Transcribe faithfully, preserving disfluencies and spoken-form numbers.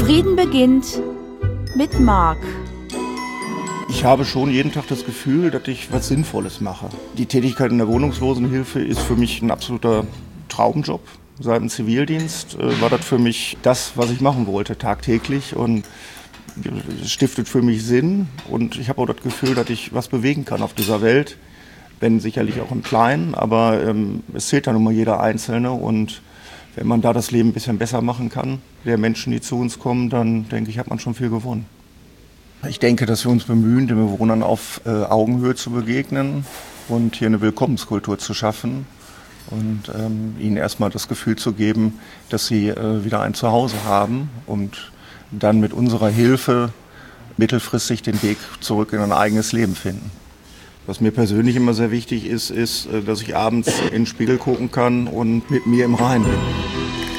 Frieden beginnt mit Marc. Ich habe schon jeden Tag das Gefühl, dass ich was Sinnvolles mache. Die Tätigkeit in der Wohnungslosenhilfe ist für mich ein absoluter Traumjob. Seit dem Zivildienst äh, war das für mich das, was ich machen wollte, tagtäglich. Und es stiftet für mich Sinn. Und ich habe auch das Gefühl, dass ich was bewegen kann auf dieser Welt. Wenn sicherlich auch im Kleinen, aber ähm, es zählt ja nun mal jeder Einzelne. Und wenn man da das Leben ein bisschen besser machen kann, der Menschen, die zu uns kommen, dann denke ich, hat man schon viel gewonnen. Ich denke, dass wir uns bemühen, den Bewohnern auf äh, Augenhöhe zu begegnen und hier eine Willkommenskultur zu schaffen und ähm, ihnen erstmal das Gefühl zu geben, dass sie äh, wieder ein Zuhause haben und dann mit unserer Hilfe mittelfristig den Weg zurück in ein eigenes Leben finden. Was mir persönlich immer sehr wichtig ist, ist, dass ich abends in den Spiegel gucken kann und mit mir im Reinen bin.